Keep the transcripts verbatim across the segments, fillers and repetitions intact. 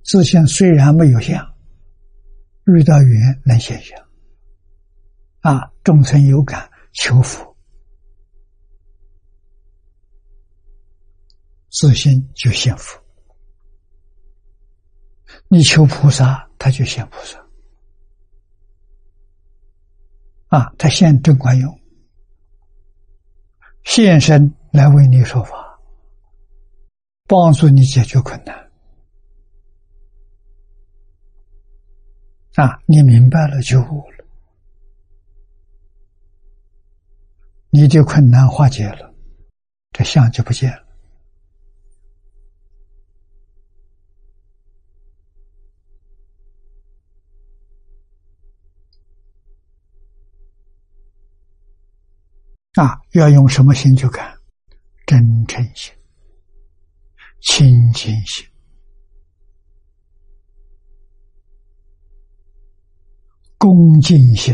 自性虽然没有相，遇到缘能现象。啊，众生有感，求佛，自性就现佛。你求菩萨，他就现菩萨。啊，他现真观用，现身来为你说法，帮助你解决困难。啊，你明白了就悟了，你的困难化解了，这相就不见了。啊，要用什么心去看？真诚心、清净心、恭敬心，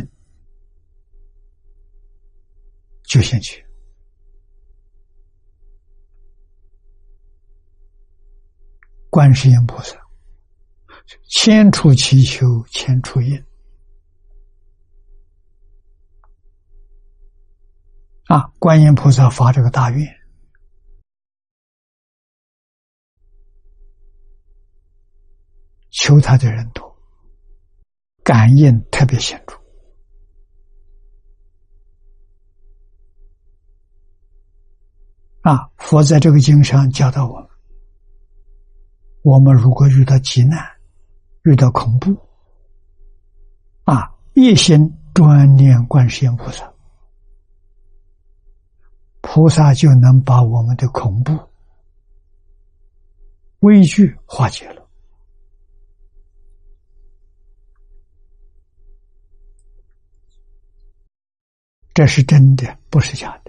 就现去。观世音菩萨，千处祈求千处应。啊，观音菩萨发这个大愿，求他的人多，感应特别显著。啊，佛在这个经上教导我们，我们如果遇到急难，遇到恐怖，啊，一心专念观世音菩萨，菩萨就能把我们的恐怖、畏惧化解了。这是真的，不是假的。